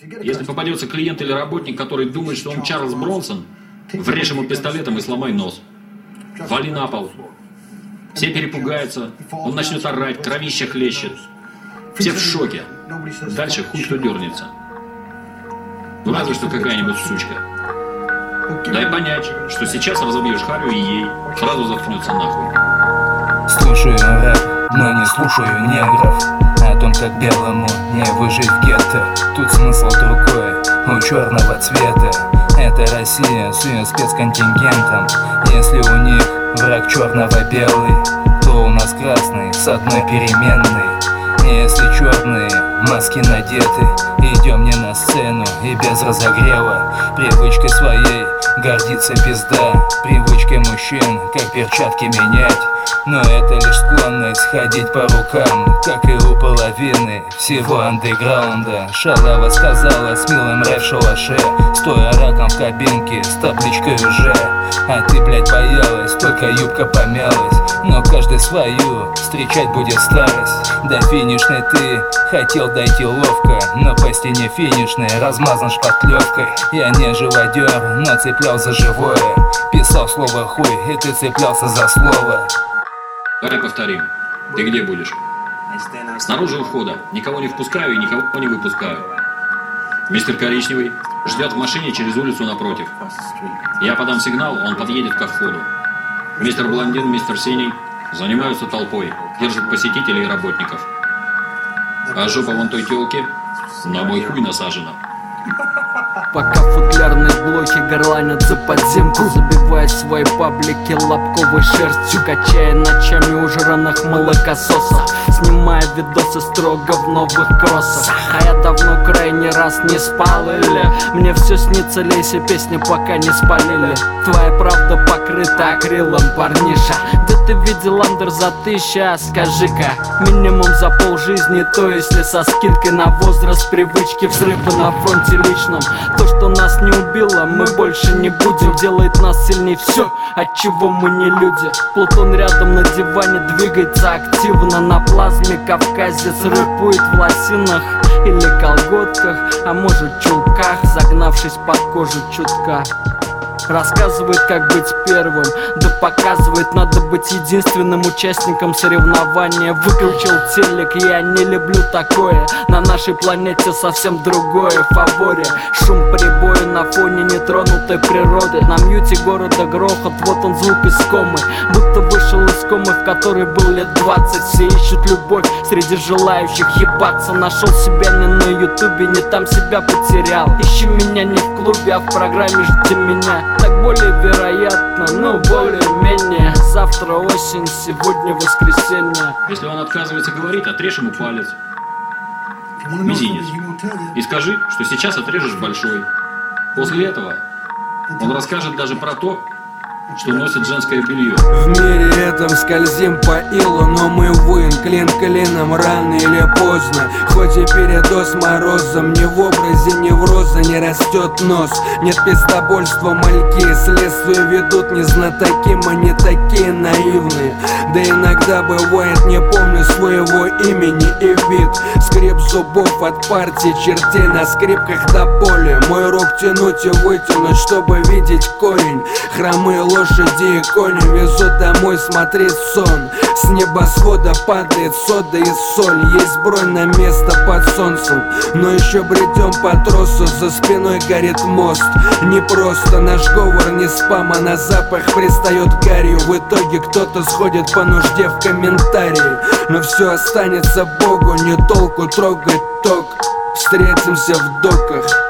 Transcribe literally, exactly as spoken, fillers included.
Если попадется клиент или работник, который думает, что он Чарльз Бронсон, врежь ему пистолетом и сломай нос. Вали на пол. Все перепугаются, он начнет орать, кровище хлещет. Все в шоке. Дальше хуй кто дернется. Ну разве что какая-нибудь сучка. Дай понять, что сейчас разобьешь харю и ей сразу заткнется нахуй. Слушаю рэп, но не слушаю негров. О том, как белому не выжить в гетто. Тут смысл другой, у черного цвета. Это Россия с ее спецконтингентом. Если у них враг черного-белый, то у нас красный с одной переменной. Если черные маски надеты, идем не на сцену и без разогрева. Привычкой своей гордится пизда, привычкой мужчин, как перчатки менять. Но это лишь склонность ходить по рукам, как и у половины всего андеграунда. Шалава сказала с милым рэп в шалаше, стоя раком в кабинке с табличкой уже. А ты, блядь, боялась, только юбка помялась. Но каждый свою встречать будет старость. До финишной ты хотел дойти ловко, но по стене финишной размазан шпатлевкой. Я не живодер, но цеплял за живое. Писал слово хуй, и ты цеплялся за слово. Давай повторим. Ты где будешь? Снаружи у входа. Никого не впускаю и никого не выпускаю. Мистер Коричневый ждет в машине через улицу напротив. Я подам сигнал, он подъедет ко входу. Мистер Блондин, мистер Синий занимаются толпой, держат посетителей и работников. А жопа вон той тёлки на мой хуй насажена. Пока футлярные блоки горланят за подземку, забивая свои паблики лобковой шерстью, качая ночами у жраных молокососов, снимая видосы строго в новых кроссах. А я давно крайний раз не спал, или мне все снится, лейся песни, пока не спалили. Твоя правда покрыта акрилом, парниша. Где ты видел андер за тысячу, а скажи-ка, минимум за полжизни, то если со скидкой на возраст, привычки, взрывы на фронте личном. То, что нас не убило, мы больше не будем. Делает нас сильней все, от чего мы не люди. Плутон рядом на диване двигается активно. На плазме кавказец рэпует в лосинах или колготках, а может чулках, загнавшись под кожу чутка. Рассказывает, как быть первым, да показывает, надо быть единственным участником соревнования. Выключил телек, я не люблю такое. На нашей планете совсем другое фаворе. Шум прибоя на фоне нетронутой природы. На мьюте города грохот, вот он звук из комы. Будто вышел из комы, в которой был лет двадцать. Все ищут любовь среди желающих ебаться. Нашел себя не на ютубе, не там себя потерял. Ищи меня не в клубе, а в программе жди меня. Так более вероятно, но более-менее. Завтра осень, сегодня воскресенье. Если он отказывается говорить, отрежь ему палец, мизинец, и скажи, что сейчас отрежешь большой. После этого он расскажет даже про то, что носит женское белье. В мире этом скользим по илу, но мы воин клин клином рано или поздно. Хоть и передоз морозом, ни в образе невроза не растет нос. Нет пиздобольства, мальки следствие ведут не знатоки, мы не такие наивные. Да иногда бывает, не помню своего имени и вид. Скрип зубов от партии чертей на скрипках до боли. Мой рог тянуть и вытянуть, чтобы видеть корень. Хромые лошади и кони везут домой смотреть сон. С небосвода падает сода и соль. Есть бронь на место под солнцем, но еще бредем по тросу, за спиной горит мост. Не просто наш говор не спам, а на запах пристает гарью. В итоге кто-то сходит по нужде в комментарии, но все останется Богу, не толку трогать ток. Встретимся в доках.